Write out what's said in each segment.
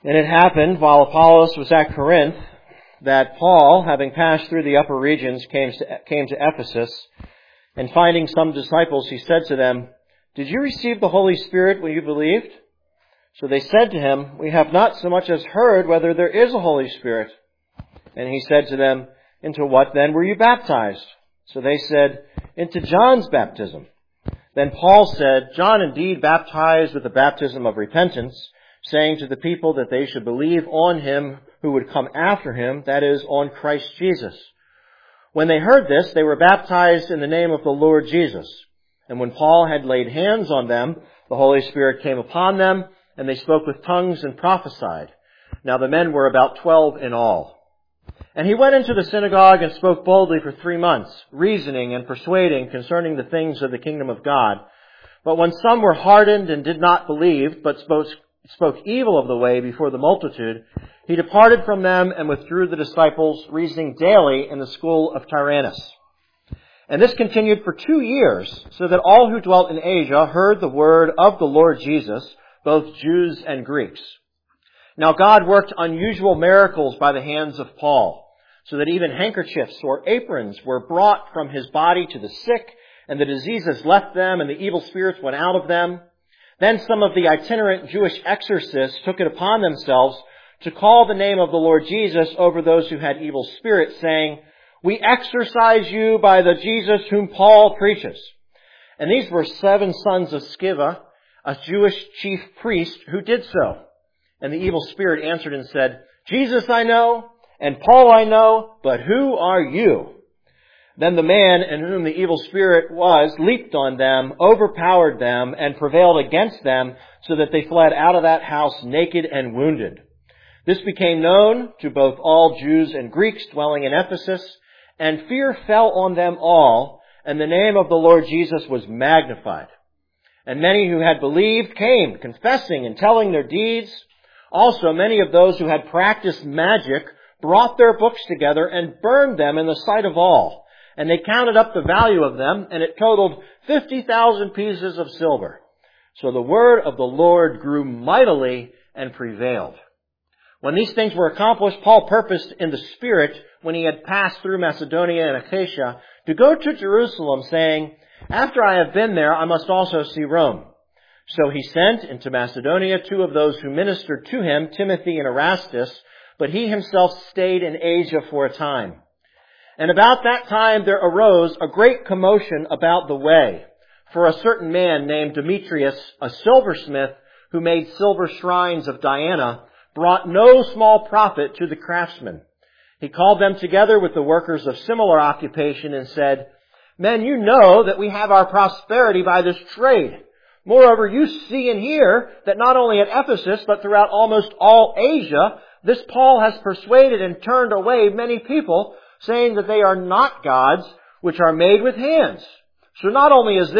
And it happened, while Apollos was at Corinth, that Paul, having passed through the upper regions, came to Ephesus, and finding some disciples, he said to them, "Did you receive the Holy Spirit when you believed?" So they said to him, "We have not so much as heard whether there is a Holy Spirit." And he said to them, "Into what then were you baptized?" So they said, "Into John's baptism." Then Paul said, "John indeed baptized with the baptism of repentance, saying to the people that they should believe on him who would come after him, that is, on Christ Jesus." When they heard this, they were baptized in the name of the Lord Jesus. And when Paul had laid hands on them, the Holy Spirit came upon them, and they spoke with tongues and prophesied. Now the men were about 12 in all. And he went into the synagogue and spoke boldly for 3 months, reasoning and persuading concerning the things of the kingdom of God. But when some were hardened and did not believe, but spoke evil of the way before the multitude, he departed from them and withdrew the disciples, reasoning daily in the school of Tyrannus. And this continued for 2 years, so that all who dwelt in Asia heard the word of the Lord Jesus, both Jews and Greeks. Now God worked unusual miracles by the hands of Paul, so that even handkerchiefs or aprons were brought from his body to the sick, and the diseases left them, and the evil spirits went out of them. Then some of the itinerant Jewish exorcists took it upon themselves to call the name of the Lord Jesus over those who had evil spirits, saying, "We exorcise you by the Jesus whom Paul preaches." And these were 7 sons of Sceva, a Jewish chief priest, who did so. And the evil spirit answered and said, "Jesus I know, and Paul I know, but who are you?" Then the man in whom the evil spirit was leaped on them, overpowered them, and prevailed against them, so that they fled out of that house naked and wounded. This became known to both all Jews and Greeks dwelling in Ephesus, and fear fell on them all, and the name of the Lord Jesus was magnified. And many who had believed came, confessing and telling their deeds. Also many of those who had practiced magic brought their books together and burned them in the sight of all. And they counted up the value of them, and it totaled 50,000 pieces of silver. So the word of the Lord grew mightily and prevailed. When these things were accomplished, Paul purposed in the Spirit, when he had passed through Macedonia and Achaia, to go to Jerusalem, saying, "After I have been there, I must also see Rome." So he sent into Macedonia 2 of those who ministered to him, Timothy and Erastus, but he himself stayed in Asia for a time. And about that time there arose a great commotion about the way, for a certain man named Demetrius, a silversmith, who made silver shrines of Diana, brought no small profit to the craftsmen. He called them together with the workers of similar occupation and said, "Men, you know that we have our prosperity by this trade. Moreover, you see and hear that not only at Ephesus, but throughout almost all Asia, this Paul has persuaded and turned away many people, saying that they are not gods, which are made with hands. So not only is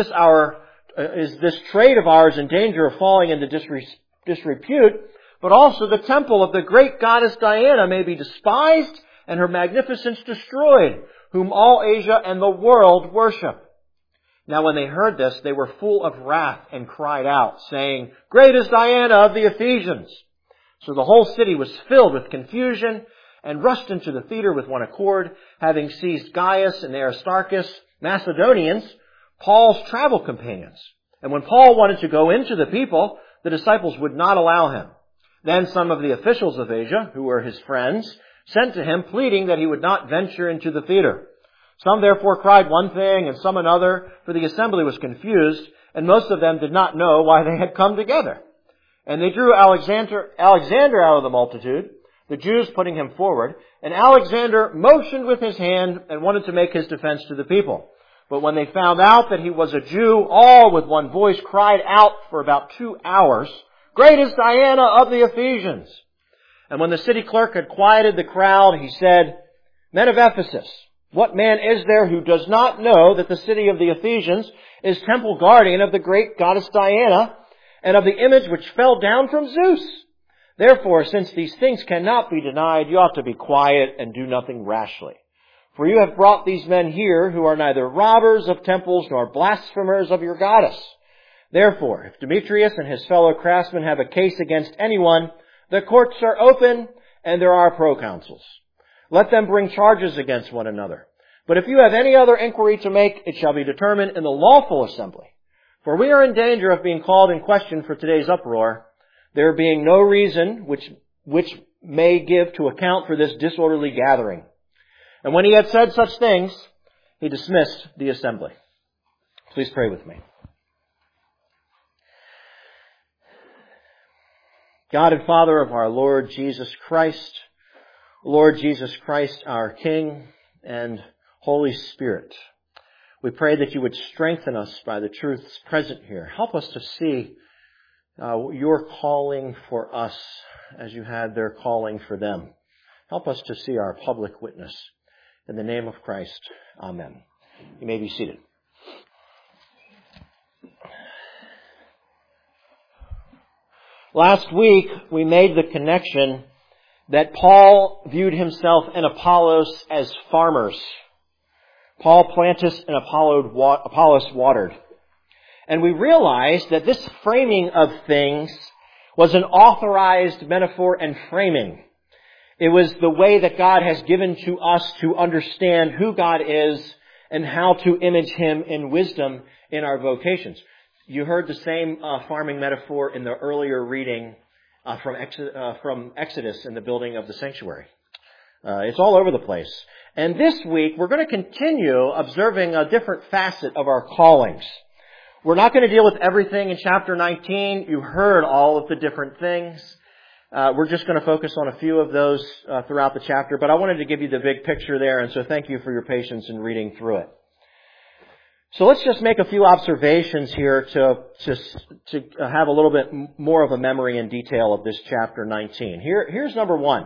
this trade of ours in danger of falling into disrepute, but also the temple of the great goddess Diana may be despised and her magnificence destroyed, whom all Asia and the world worship." Now when they heard this, they were full of wrath and cried out, saying, "Great is Diana of the Ephesians." So the whole city was filled with confusion, and rushed into the theater with one accord, having seized Gaius and Aristarchus, Macedonians, Paul's travel companions. And when Paul wanted to go into the people, the disciples would not allow him. Then some of the officials of Asia, who were his friends, sent to him, pleading that he would not venture into the theater. Some therefore cried one thing and some another, for the assembly was confused, and most of them did not know why they had come together. And they drew Alexander out of the multitude, the Jews putting him forward, and Alexander motioned with his hand and wanted to make his defense to the people. But when they found out that he was a Jew, all with one voice cried out for about 2 hours, "Great is Diana of the Ephesians." And when the city clerk had quieted the crowd, he said, "Men of Ephesus, what man is there who does not know that the city of the Ephesians is temple guardian of the great goddess Diana, and of the image which fell down from Zeus? Therefore, since these things cannot be denied, you ought to be quiet and do nothing rashly. For you have brought these men here who are neither robbers of temples nor blasphemers of your goddess. Therefore, if Demetrius and his fellow craftsmen have a case against anyone, The courts are open and there are proconsuls. Let them bring charges against one another. But if you have any other inquiry to make, it shall be determined in the lawful assembly. For we are in danger of being called in question for today's uproar, there being no reason which may give to account for this disorderly gathering. And when he had said such things, he dismissed the assembly. Please pray with me. God and Father of our Lord Jesus Christ, Lord Jesus Christ, our King and Holy Spirit, we pray that you would strengthen us by the truths present here. Help us to see your calling for us as you had their calling for them. Help us to see our public witness. In the name of Christ, amen. You may be seated. Last week, we made the connection that Paul viewed himself and Apollos as farmers. Paul planted and Apollos watered. And we realized that this framing of things was an authorized metaphor and framing. It was the way that God has given to us to understand who God is and how to image Him in wisdom in our vocations. You heard the same farming metaphor in the earlier reading from Exodus in the building of the sanctuary. It's all over the place. And this week, we're going to continue observing a different facet of our callings. We're not going to deal with everything in chapter 19. You heard all of the different things. We're just going to focus on a few of those throughout the chapter, but I wanted to give you the big picture there, and so thank you for your patience in reading through it. So let's just make a few observations here to have a little bit more of a memory and detail of this chapter 19. Here's number one.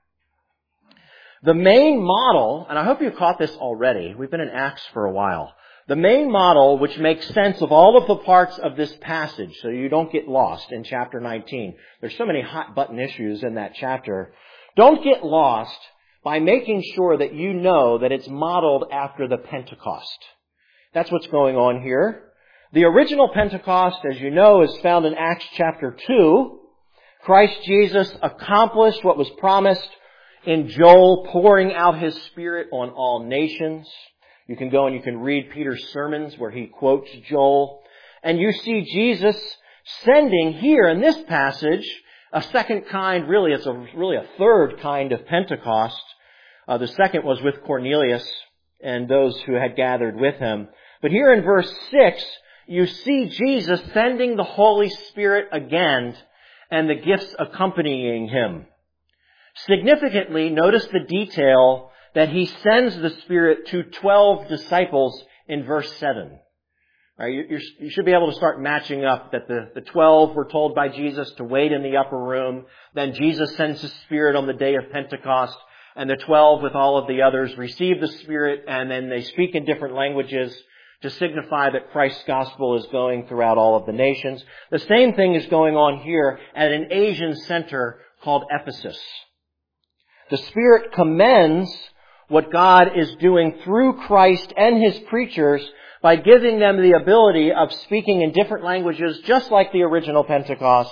The main model, and I hope you caught this already, we've been in Acts for a while. The main model, which makes sense of all of the parts of this passage, so you don't get lost in chapter 19. There's so many hot button issues in that chapter. Don't get lost by making sure that you know that it's modeled after the Pentecost. That's what's going on here. The original Pentecost, as you know, is found in Acts chapter 2. Christ Jesus accomplished what was promised in Joel, pouring out His Spirit on all nations. You can go and you can read Peter's sermons where he quotes Joel. And you see Jesus sending here in this passage a second kind, really it's a third kind of Pentecost. The second was with Cornelius and those who had gathered with him. But here in verse 6, you see Jesus sending the Holy Spirit again and the gifts accompanying Him. Significantly, notice the detail that He sends the Spirit to 12 disciples in verse 7. Right, you should be able to start matching up that the 12 were told by Jesus to wait in the upper room. Then Jesus sends the Spirit on the day of Pentecost. And the 12 with all of the others receive the Spirit, and then they speak in different languages to signify that Christ's gospel is going throughout all of the nations. The same thing is going on here at an Asian center called Ephesus. The Spirit commends what God is doing through Christ and His preachers by giving them the ability of speaking in different languages, just like the original Pentecost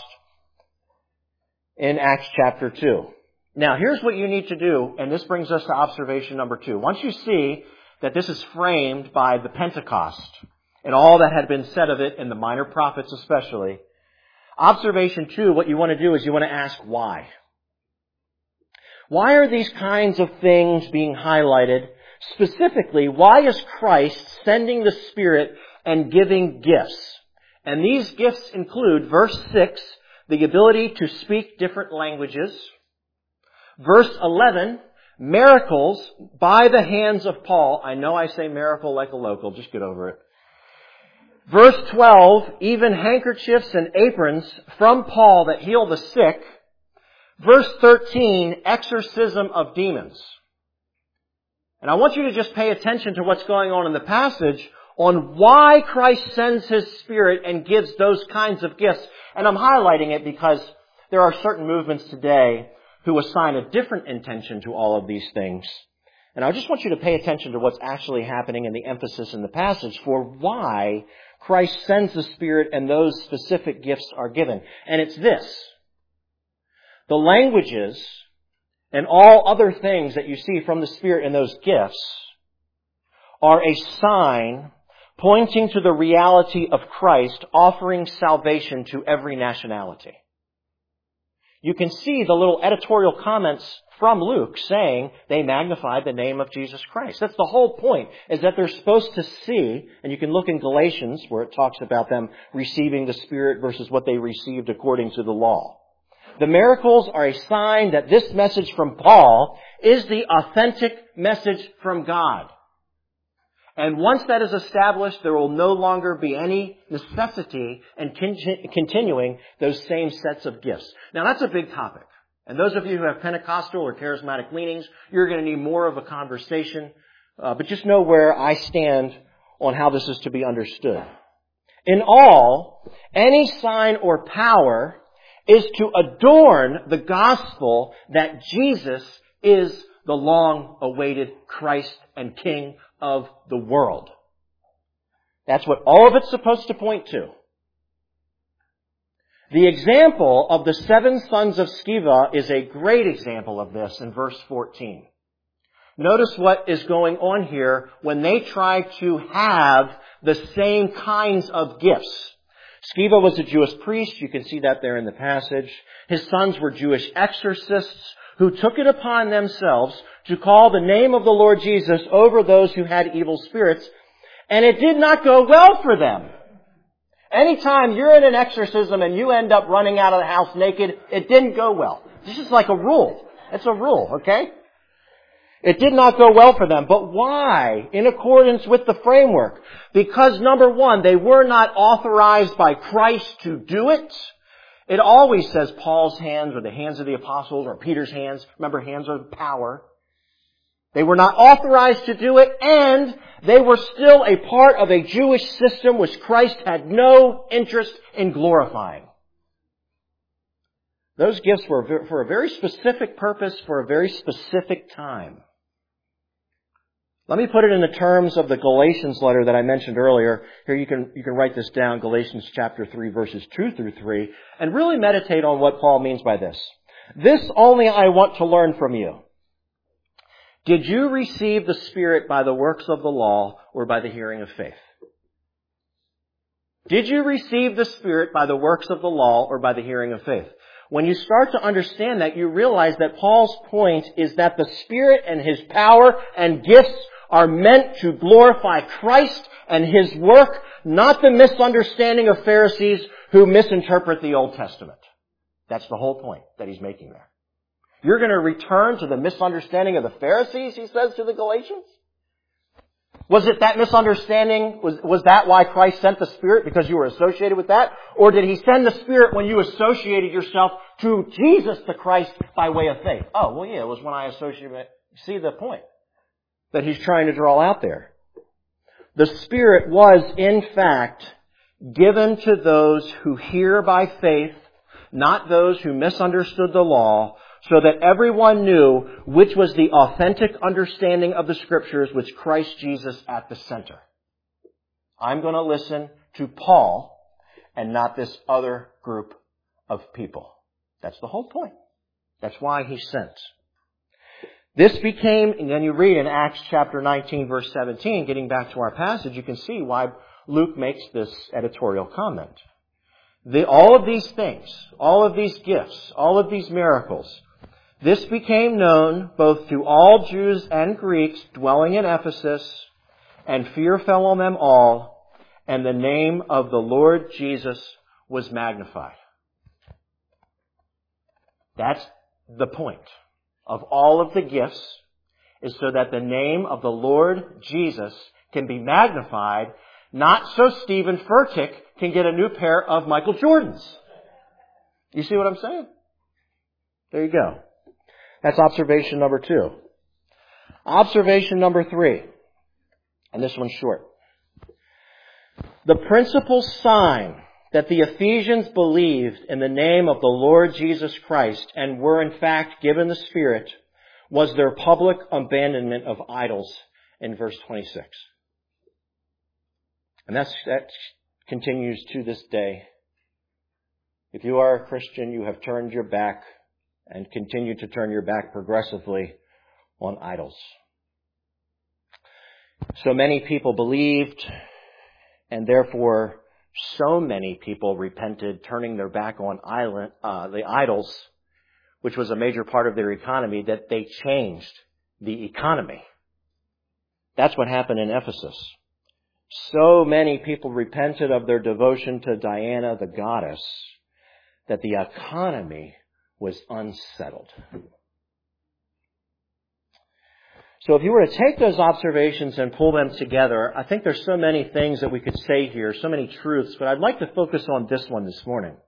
in Acts chapter 2. Now, here's what you need to do, and this brings us to observation number 2. Once you see that this is framed by the Pentecost and all that had been said of it, and the minor prophets especially, observation 2, what you want to do is you want to ask why. Why are these kinds of things being highlighted? Specifically, why is Christ sending the Spirit and giving gifts? And these gifts include, verse 6, the ability to speak different languages. Verse 11, miracles by the hands of Paul. I know I say miracle like a local, just get over it. Verse 12, even handkerchiefs and aprons from Paul that heal the sick. Verse 13, exorcism of demons. And I want you to just pay attention to what's going on in the passage on why Christ sends His Spirit and gives those kinds of gifts. And I'm highlighting it because there are certain movements today who assign a different intention to all of these things. And I just want you to pay attention to what's actually happening and the emphasis in the passage for why Christ sends the Spirit and those specific gifts are given. And it's this. The languages and all other things that you see from the Spirit in those gifts are a sign pointing to the reality of Christ offering salvation to every nationality. You can see the little editorial comments from Luke saying they magnified the name of Jesus Christ. That's the whole point, is that they're supposed to see, and you can look in Galatians where it talks about them receiving the Spirit versus what they received according to the law. The miracles are a sign that this message from Paul is the authentic message from God. And once that is established, there will no longer be any necessity in continuing those same sets of gifts. Now, that's a big topic. And those of you who have Pentecostal or charismatic leanings, you're going to need more of a conversation. But just know where I stand on how this is to be understood. In all, any sign or power is to adorn the gospel that Jesus is the long-awaited Christ and King of the world. That's what all of it's supposed to point to. The example of the 7 sons of Sceva is a great example of this in verse 14. Notice what is going on here when they try to have the same kinds of gifts. Sceva was a Jewish priest. You can see that there in the passage. His sons were Jewish exorcists who took it upon themselves to call the name of the Lord Jesus over those who had evil spirits, and it did not go well for them. Anytime you're in an exorcism and you end up running out of the house naked, it didn't go well. This is like a rule. It's a rule, okay? It did not go well for them. But why? In accordance with the framework. Because, number one, they were not authorized by Christ to do it. It always says Paul's hands or the hands of the apostles or Peter's hands. Remember, hands are power. They were not authorized to do it, and they were still a part of a Jewish system which Christ had no interest in glorifying. Those gifts were for a very specific purpose, for a very specific time. Let me put it in the terms of the Galatians letter that I mentioned earlier. Here you can write this down, Galatians chapter 3, verses 2 through 3, and really meditate on what Paul means by this. This only I want to learn from you. Did you receive the Spirit by the works of the law or by the hearing of faith? Did you receive the Spirit by the works of the law or by the hearing of faith? When you start to understand that, you realize that Paul's point is that the Spirit and His power and gifts are meant to glorify Christ and His work, not the misunderstanding of Pharisees who misinterpret the Old Testament. That's the whole point that he's making there. You're going to return to the misunderstanding of the Pharisees, he says to the Galatians? Was it that misunderstanding? Was that why Christ sent the Spirit? Because you were associated with that? Or did He send the Spirit when you associated yourself to Jesus the Christ by way of faith? Oh, well, yeah, it was when I associated. See the point that he's trying to draw out there. The Spirit was, in fact, given to those who hear by faith, not those who misunderstood the law, so that everyone knew which was the authentic understanding of the Scriptures with Christ Jesus at the center. I'm going to listen to Paul and not this other group of people. That's the whole point. That's why he sent. This became, and then you read in Acts chapter 19, verse 17, getting back to our passage, you can see why Luke makes this editorial comment. All of these things, all of these gifts, all of these miracles, this became known both to all Jews and Greeks dwelling in Ephesus, and fear fell on them all, and the name of the Lord Jesus was magnified. That's the point of all of the gifts, is so that the name of the Lord Jesus can be magnified, not so Stephen Furtick can get a new pair of Michael Jordans. You see what I'm saying? There you go. That's observation number 2. Observation number 3, and this one's short. The principal sign that the Ephesians believed in the name of the Lord Jesus Christ and were in fact given the Spirit was their public abandonment of idols in verse 26. And that continues to this day. If you are a Christian, you have turned your back and continue to turn your back progressively on idols. So many people believed, and therefore so many people repented, turning their back on the idols, which was a major part of their economy, that they changed the economy. That's what happened in Ephesus. So many people repented of their devotion to Diana, the goddess, that the economy was unsettled. So if you were to take those observations and pull them together, I think there's so many things that we could say here, so many truths, but I'd like to focus on this one this morning.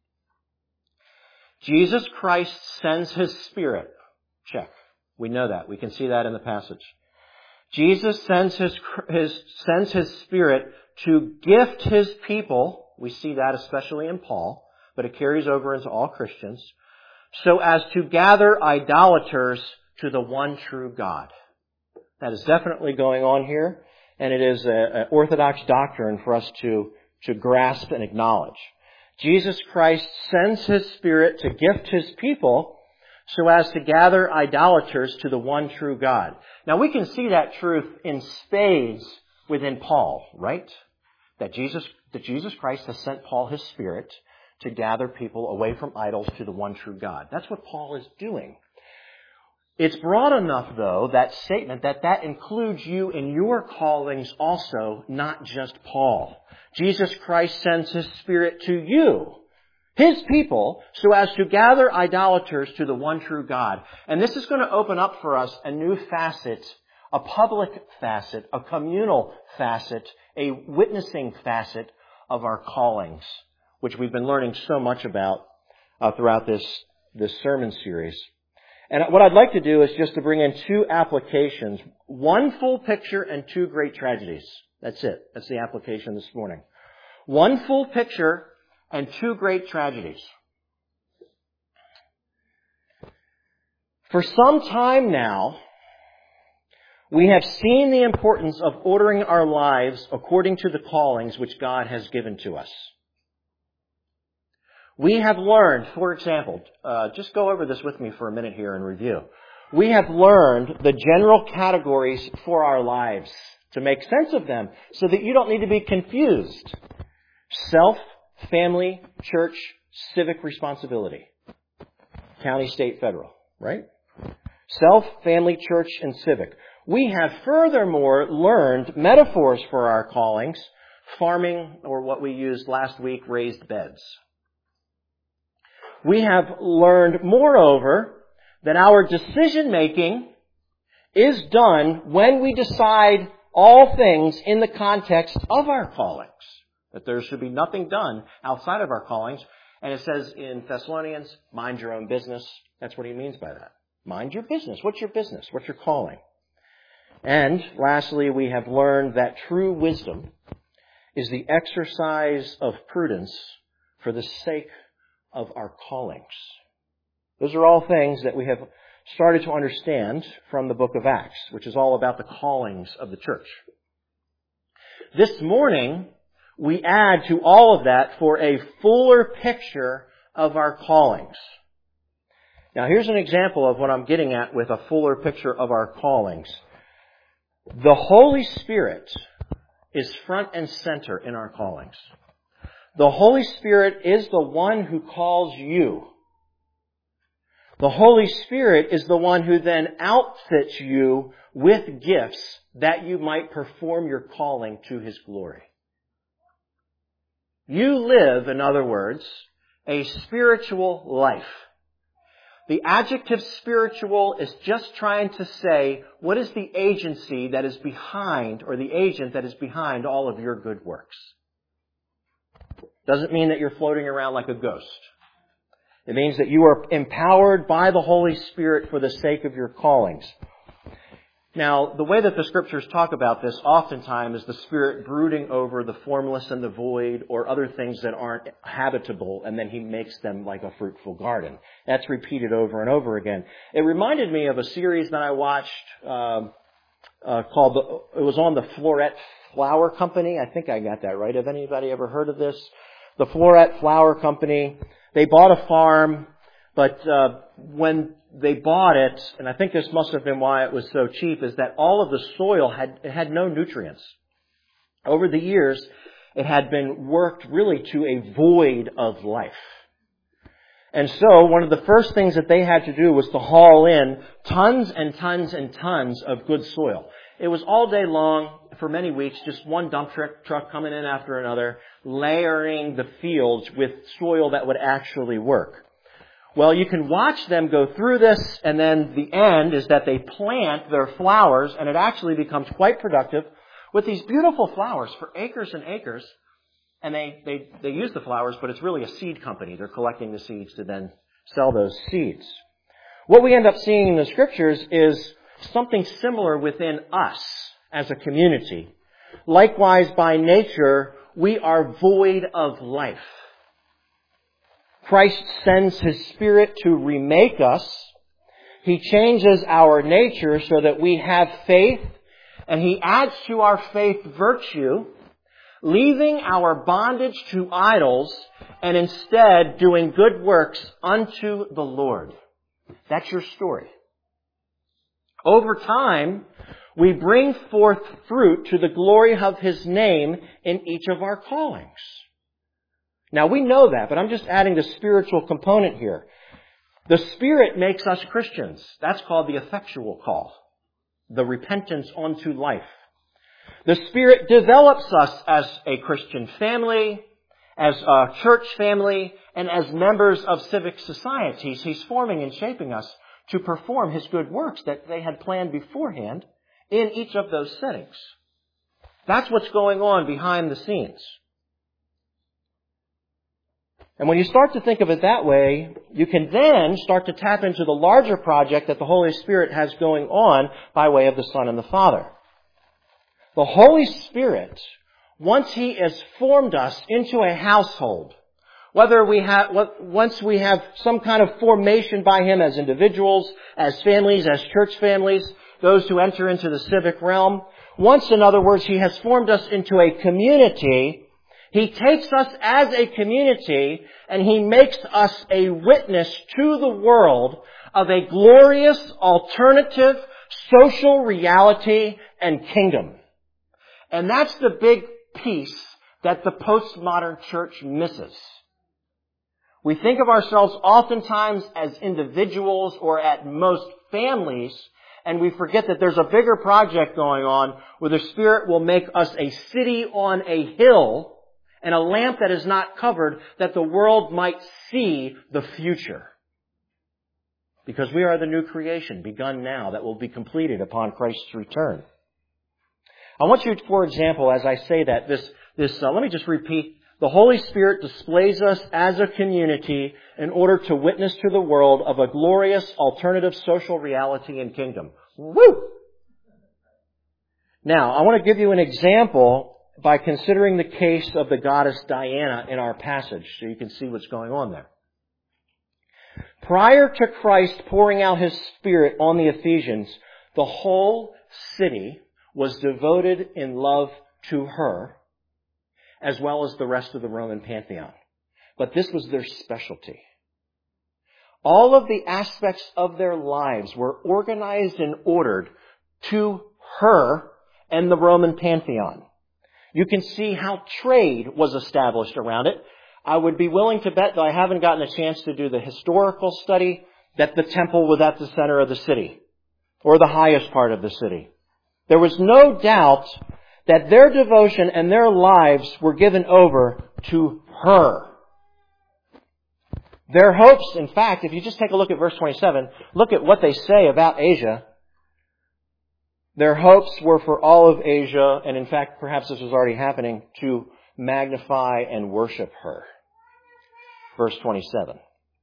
Jesus Christ sends His Spirit. Check. We know that. We can see that in the passage. Jesus sends His Spirit to gift His people. We see that especially in Paul, but it carries over into all Christians, so as to gather idolaters to the one true God. That is definitely going on here, and it is an orthodox doctrine for us to grasp and acknowledge. Jesus Christ sends His Spirit to gift His people so as to gather idolaters to the one true God. Now we can see that truth in spades within Paul, right? That Jesus Christ has sent Paul His Spirit to gather people away from idols to the one true God. That's what Paul is doing. It's broad enough, though, that statement, that includes you in your callings also, not just Paul. Jesus Christ sends His Spirit to you, His people, so as to gather idolaters to the one true God. And this is going to open up for us a new facet, a public facet, a communal facet, a witnessing facet of our callings, which we've been learning so much about throughout this sermon series. And what I'd like to do is just to bring in two applications, one full picture and two great tragedies. That's it. That's the application this morning. One full picture and two great tragedies. For some time now, we have seen the importance of ordering our lives according to the callings which God has given to us. We have learned, for example, just go over this with me for a minute here and review. We have learned the general categories for our lives to make sense of them so that you don't need to be confused. Self, family, church, civic responsibility. County, state, federal, right? Self, family, church, and civic. We have furthermore learned metaphors for our callings, farming, or what we used last week, raised beds. We have learned, moreover, that our decision-making is done when we decide all things in the context of our callings. That there should be nothing done outside of our callings. And it says in Thessalonians, mind your own business. That's what he means by that. Mind your business. What's your business? What's your calling? And lastly, we have learned that true wisdom is the exercise of prudence for the sake of our callings. Those are all things that we have started to understand from the book of Acts, which is all about the callings of the church. This morning, we add to all of that for a fuller picture of our callings. Now, here's an example of what I'm getting at with a fuller picture of our callings. The Holy Spirit is front and center in our callings. The Holy Spirit is the one who calls you. The Holy Spirit is the one who then outfits you with gifts that you might perform your calling to His glory. You live, in other words, a spiritual life. The adjective spiritual is just trying to say, what is the agency that is behind, or the agent that is behind all of your good works? Doesn't mean that you're floating around like a ghost. It means that you are empowered by the Holy Spirit for the sake of your callings. Now, the way that the Scriptures talk about this oftentimes is the Spirit brooding over the formless and the void or other things that aren't habitable, and then He makes them like a fruitful garden. That's repeated over and over again. It reminded me of a series that I watched called, it was on the Floret Flower Company. I think I got that right. Have anybody ever heard of this? The Floret Flower Company. They bought a farm. But when they bought it, and I think this must have been why it was so cheap, is that all of the soil had no nutrients. Over the years, it had been worked really to a void of life. And so one of the first things that they had to do was to haul in tons and tons and tons of good soil. It was all day long, for many weeks, just one dump truck coming in after another, layering the fields with soil that would actually work. Well, you can watch them go through this, and then the end is that they plant their flowers, and it actually becomes quite productive with these beautiful flowers for acres and acres. And they use the flowers, but it's really a seed company. They're collecting the seeds to then sell those seeds. What we end up seeing in the Scriptures is something similar within us as a community. Likewise, by nature, we are void of life. Christ sends His Spirit to remake us. He changes our nature so that we have faith, and He adds to our faith virtue, leaving our bondage to idols and instead doing good works unto the Lord. That's your story. Over time, we bring forth fruit to the glory of His name in each of our callings. Now we know that, but I'm just adding the spiritual component here. The Spirit makes us Christians. That's called the effectual call. The repentance unto life. The Spirit develops us as a Christian family, as a church family, and as members of civic societies. He's forming and shaping us to perform His good works that they had planned beforehand in each of those settings. That's what's going on behind the scenes. And when you start to think of it that way, you can then start to tap into the larger project that the Holy Spirit has going on by way of the Son and the Father. The Holy Spirit, once He has formed us into a household, once we have some kind of formation by Him as individuals, as families, as church families, those who enter into the civic realm, once, in other words, He has formed us into a community, He takes us as a community and He makes us a witness to the world of a glorious alternative social reality and kingdom. And that's the big piece that the postmodern church misses. We think of ourselves oftentimes as individuals or at most families, and we forget that there's a bigger project going on where the Spirit will make us a city on a hill and a lamp that is not covered, that the world might see the future. Because we are the new creation begun now that will be completed upon Christ's return. I want you, for example, as I say that, let me just repeat. The Holy Spirit displays us as a community in order to witness to the world of a glorious alternative social reality and kingdom. Woo! Now, I want to give you an example by considering the case of the goddess Diana in our passage, so you can see what's going on there. Prior to Christ pouring out His Spirit on the Ephesians, the whole city was devoted in love to her, as well as the rest of the Roman pantheon. But this was their specialty. All of the aspects of their lives were organized and ordered to her and the Roman pantheon. You can see how trade was established around it. I would be willing to bet, though I haven't gotten a chance to do the historical study, that the temple was at the center of the city, or the highest part of the city. There was no doubt that their devotion and their lives were given over to her. Their hopes, in fact, if you just take a look at verse 27, look at what they say about Asia. Their hopes were for all of Asia, and in fact, perhaps this was already happening, to magnify and worship her. Verse 27.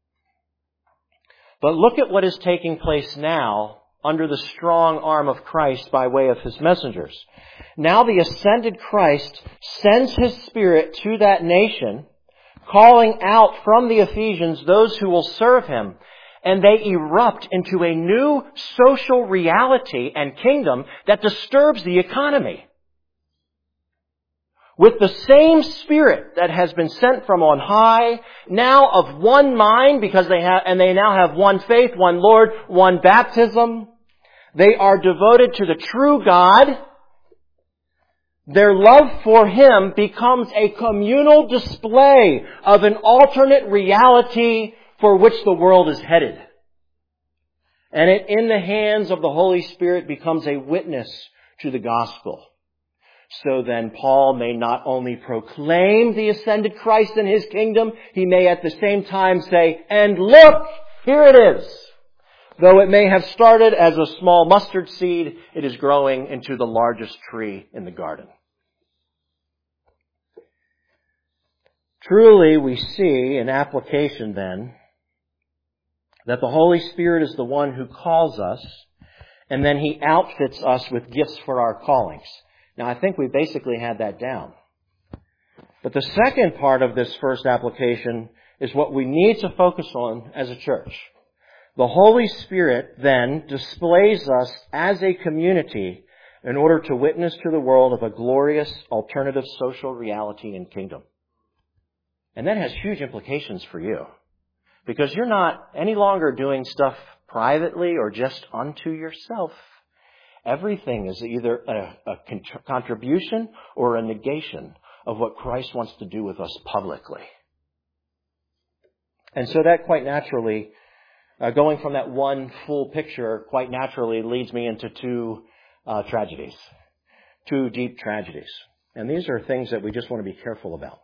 But look at what is taking place now under the strong arm of Christ by way of His messengers. Now the ascended Christ sends His Spirit to that nation, calling out from the Ephesians those who will serve Him, and they erupt into a new social reality and kingdom that disturbs the economy. with the same Spirit that has been sent from on high, now of one mind, because they now have one faith, one Lord, one baptism. They are devoted to the true God. Their love for Him becomes a communal display of an alternate reality for which the world is headed. And it, in the hands of the Holy Spirit, becomes a witness to the gospel. So then Paul may not only proclaim the ascended Christ and His kingdom, he may at the same time say, and look, here it is. Though it may have started as a small mustard seed, it is growing into the largest tree in the garden. Truly, we see in application then that the Holy Spirit is the one who calls us, and then He outfits us with gifts for our callings. Now, I think we basically had that down. But the second part of this first application is what we need to focus on as a church. The Holy Spirit then displays us as a community in order to witness to the world of a glorious alternative social reality and kingdom. And that has huge implications for you, because you're not any longer doing stuff privately or just unto yourself. Everything is either a contribution or a negation of what Christ wants to do with us publicly. And so that quite naturally, going from that one full picture, quite naturally leads me into two tragedies. Two deep tragedies. And these are things that we just want to be careful about.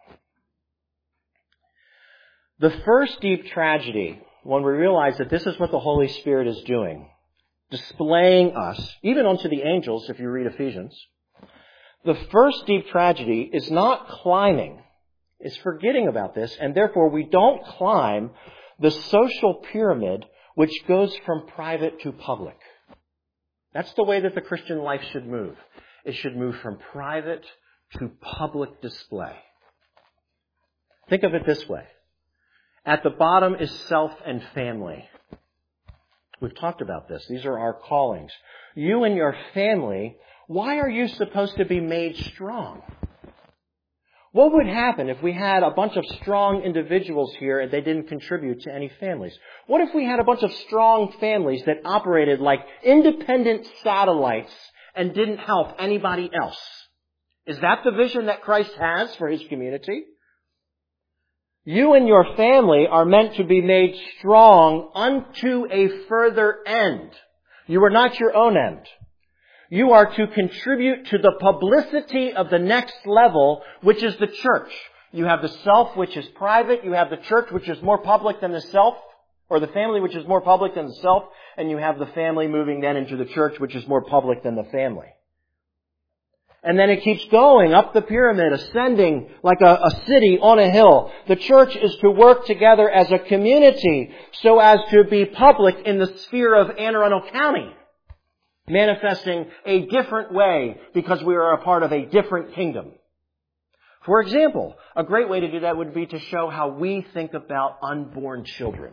The first deep tragedy, when we realize that this is what the Holy Spirit is doing, displaying us, even unto the angels, if you read Ephesians, the first deep tragedy is not climbing, is forgetting about this, and therefore we don't climb the social pyramid which goes from private to public. That's the way that the Christian life should move. It should move from private to public display. Think of it this way. At the bottom is self and family. We've talked about this. These are our callings. You and your family, why are you supposed to be made strong? What would happen if we had a bunch of strong individuals here and they didn't contribute to any families? What if we had a bunch of strong families that operated like independent satellites and didn't help anybody else? Is that the vision that Christ has for His community? You and your family are meant to be made strong unto a further end. You are not your own end. You are to contribute to the publicity of the next level, which is the church. You have the self, which is private. You have the church, which is more public than the self, or the family, which is more public than the self. And you have the family moving then into the church, which is more public than the family. And then it keeps going up the pyramid, ascending like a city on a hill. The church is to work together as a community so as to be public in the sphere of Anne Arundel County, manifesting a different way because we are a part of a different kingdom. For example, a great way to do that would be to show how we think about unborn children.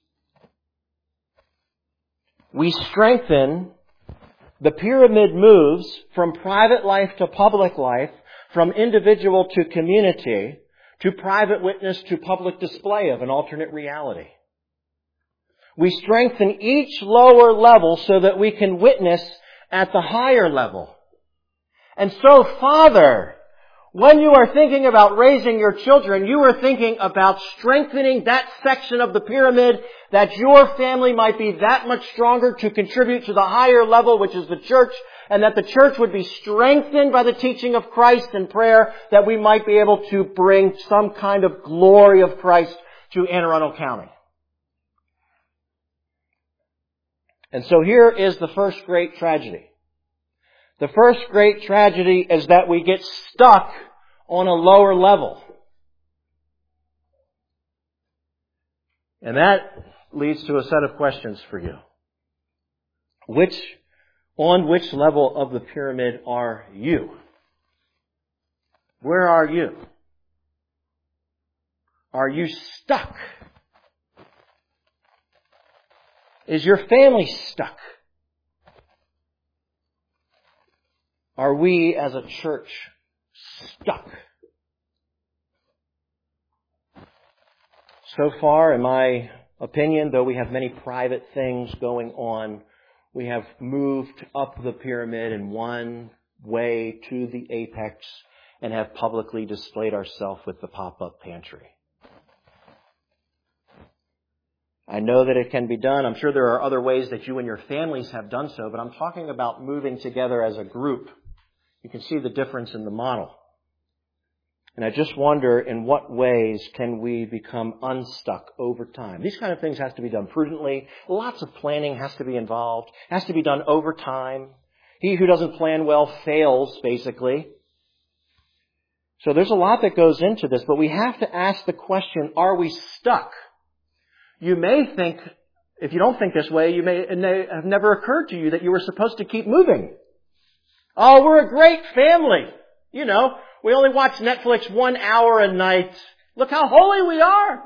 We strengthen. The pyramid moves from private life to public life, from individual to community, to private witness to public display of an alternate reality. We strengthen each lower level so that we can witness at the higher level. And so, Father, when you are thinking about raising your children, you are thinking about strengthening that section of the pyramid, that your family might be that much stronger to contribute to the higher level, which is the church, and that the church would be strengthened by the teaching of Christ and prayer, that we might be able to bring some kind of glory of Christ to Anne Arundel County. And so here is the first great tragedy. The first great tragedy is that we get stuck on a lower level. And that leads to a set of questions for you. On which level of the pyramid are you? Where are you? Are you stuck? Is your family stuck? Are we as a church stuck. So far, in my opinion, though we have many private things going on, we have moved up the pyramid in one way to the apex and have publicly displayed ourselves with the pop-up pantry. I know that it can be done. I'm sure there are other ways that you and your families have done so, but I'm talking about moving together as a group. You can see the difference in the model. And I just wonder, in what ways can we become unstuck over time? These kind of things have to be done prudently. Lots of planning has to be involved. Has to be done over time. He who doesn't plan well fails, basically. So there's a lot that goes into this, but we have to ask the question, are we stuck? You may think, if you don't think this way, it may have never occurred to you that you were supposed to keep moving. Oh, we're a great family. You know, we only watch Netflix 1 hour a night. Look how holy we are.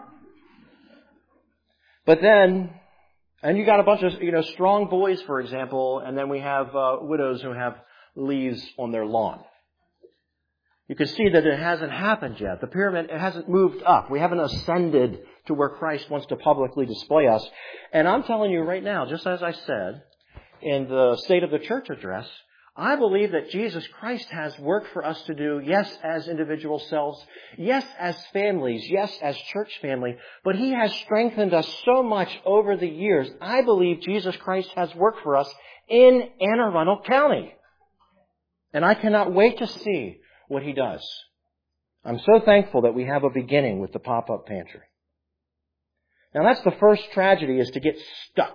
But then, and you got a bunch of, strong boys, for example, and then we have widows who have leaves on their lawn. You can see that it hasn't happened yet. The pyramid, it hasn't moved up. We haven't ascended to where Christ wants to publicly display us. And I'm telling you right now, just as I said in the State of the Church address, I believe that Jesus Christ has work for us to do, yes, as individual selves, yes, as families, yes, as church family, but He has strengthened us so much over the years. I believe Jesus Christ has work for us in Anne Arundel County. And I cannot wait to see what He does. I'm so thankful that we have a beginning with the pop-up pantry. Now that's the first tragedy, is to get stuck.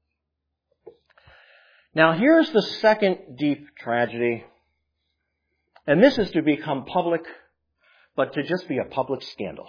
Now here's the second deep tragedy. And this is to become public, but to just be a public scandal.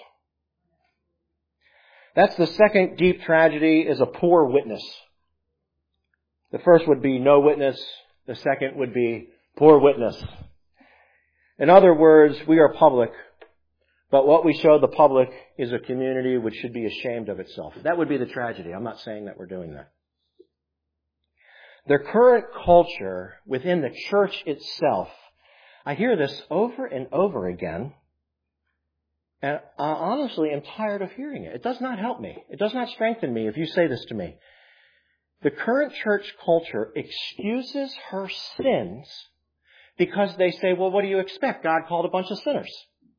That's the second deep tragedy, is a poor witness. The first would be no witness. The second would be poor witness. In other words, we are public, but what we show the public is a community which should be ashamed of itself. That would be the tragedy. I'm not saying that we're doing that. The current culture within the church itself, I hear this over and over again, and I honestly am tired of hearing it. It does not help me. It does not strengthen me if you say this to me. The current church culture excuses her sins because they say, well, what do you expect? God called a bunch of sinners.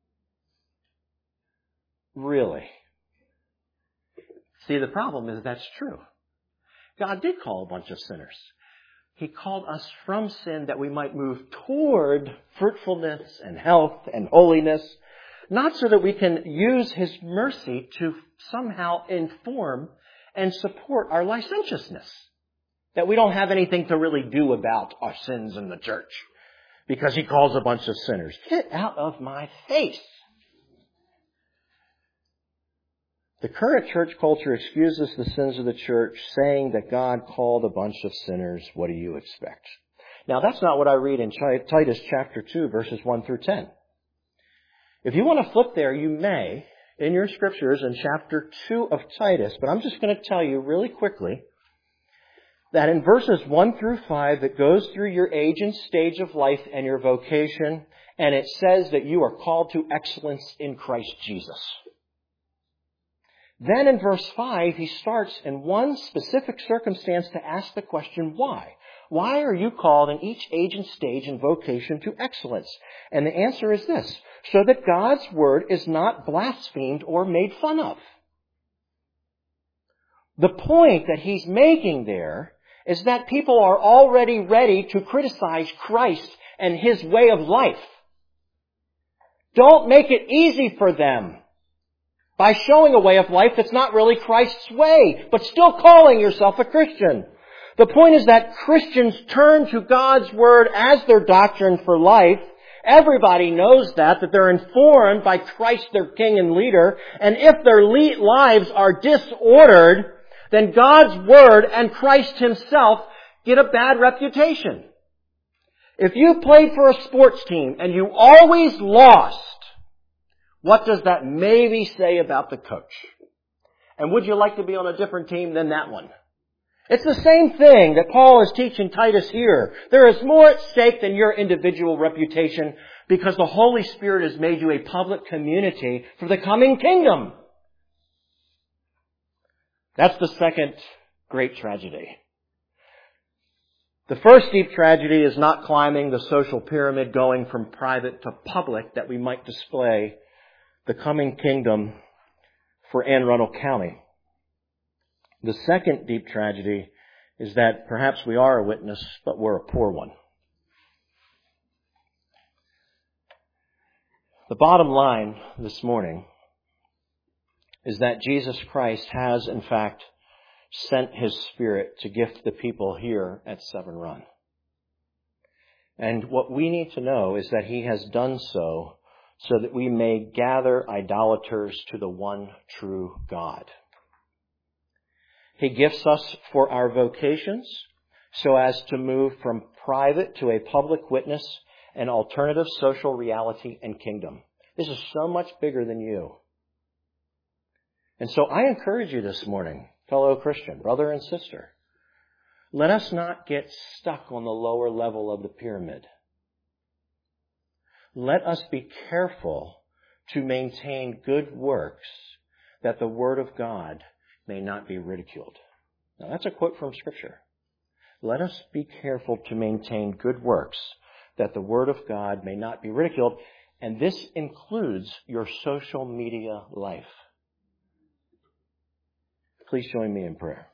Really? See, the problem is that's true. God did call a bunch of sinners. He called us from sin that we might move toward fruitfulness and health and holiness, not so that we can use His mercy to somehow inform and support our licentiousness, that we don't have anything to really do about our sins in the church because He calls a bunch of sinners. Get out of my face. The current church culture excuses the sins of the church, saying that God called a bunch of sinners. What do you expect? Now, that's not what I read in Titus chapter 2, verses 1 through 10. If you want to flip there, you may, in your scriptures in chapter 2 of Titus. But I'm just going to tell you really quickly that in verses 1 through 5, it goes through your age and stage of life and your vocation, and it says that you are called to excellence in Christ Jesus. Then in verse 5, he starts in one specific circumstance to ask the question, why? Why are you called in each age and stage and vocation to excellence? And the answer is this, so that God's word is not blasphemed or made fun of. The point that he's making there is that people are already ready to criticize Christ and His way of life. Don't make it easy for them by showing a way of life that's not really Christ's way, but still calling yourself a Christian. The point is that Christians turn to God's Word as their doctrine for life. Everybody knows that they're informed by Christ, their King and leader. And if their lives are disordered, then God's Word and Christ Himself get a bad reputation. If you played for a sports team and you always lost, what does that maybe say about the coach? And would you like to be on a different team than that one? It's the same thing that Paul is teaching Titus here. There is more at stake than your individual reputation. because the Holy Spirit has made you a public community for the coming kingdom. That's the second great tragedy. The first deep tragedy is not climbing the social pyramid, going from private to public, that we might display the coming kingdom for Anne Arundel County. The second deep tragedy is that perhaps we are a witness, but we're a poor one. The bottom line this morning is that Jesus Christ has, in fact, sent His Spirit to gift the people here at Severn Run. And what we need to know is that He has done so that we may gather idolaters to the one true God. He gifts us for our vocations so as to move from private to a public witness, an alternative social reality and kingdom. This is so much bigger than you. And so I encourage you this morning, fellow Christian, brother and sister, let us not get stuck on the lower level of the pyramid. Let us be careful to maintain good works, that the Word of God may not be ridiculed. Now that's a quote from Scripture. Let us be careful to maintain good works, that the Word of God may not be ridiculed. And this includes your social media life. Please join me in prayer.